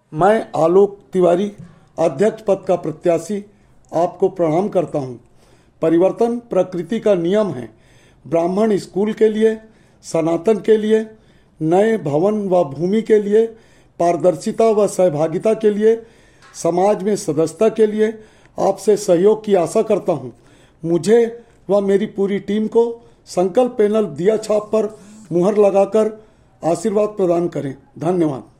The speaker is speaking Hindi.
मैं आलोक तिवारी, अध्यक्ष पद का प्रत्याशी, आपको प्रणाम करता हूं। परिवर्तन प्रकृति का नियम है। ब्राह्मण स्कूल के लिए, सनातन के लिए, नए भवन व भूमि के लिए, पारदर्शिता व सहभागिता के लिए, समाज में सदस्यता के लिए आपसे सहयोग की आशा करता हूं। मुझे व मेरी पूरी टीम को संकल्प पैनल दिया छाप पर मुहर लगाकर आशीर्वाद प्रदान करें। धन्यवाद।